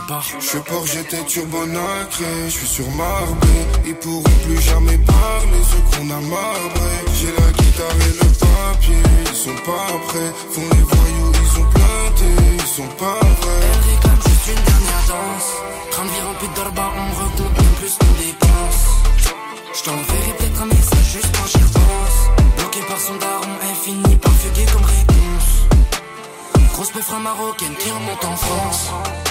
part. Je suis port, j'étais turbo nacré. Je suis sur Marbé. Ils pourront plus jamais parler, ceux qu'on a marbré. J'ai la guitare et le papier. Ils sont pas prêts. Font les voyous, ils sont plantés. Ils sont pas vrais. Elle réclame juste une dernière danse. Train de vie rempli d'orba, on recompte même plus qu'on dépense. J't'enverrai peut-être un message juste quand j'y repense. Bloqué par son daron, elle finit par fuguer comme réponse. Grosse meuf marocaine qui remonte en France.